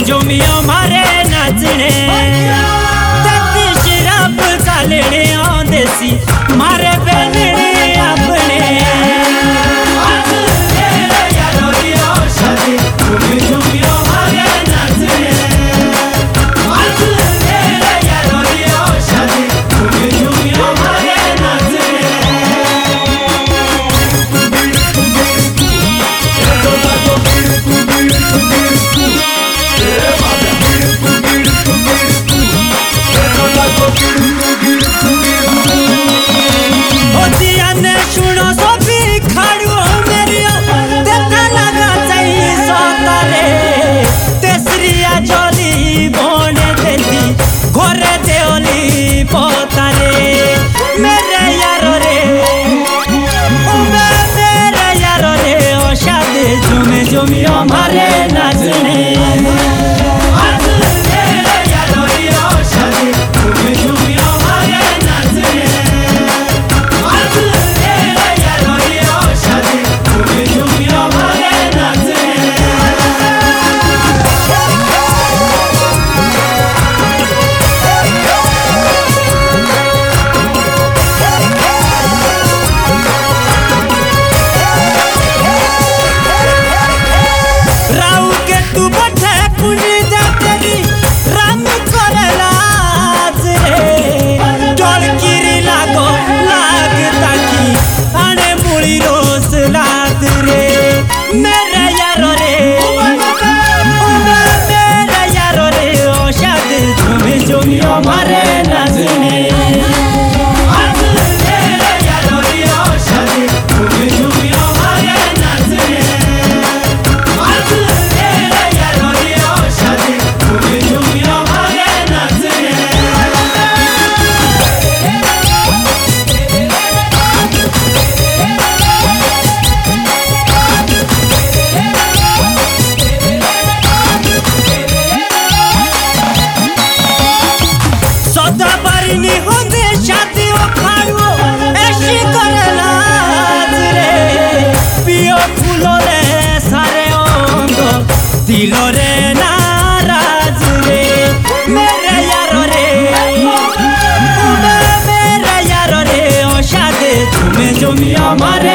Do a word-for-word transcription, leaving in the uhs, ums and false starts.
झूमी हमारे नाचने तत्ती शराब चालने देसी मारे बेलने अपने झूमी हमारे नाचने मेरे यारो रे मेरे यारो रे ओ शादी झूमी झूमी हमारे नाचने दिलो रे नाराज रे मेरे यारो रे मेरे यारो रे ओ शादी झूमी झूमी हमारे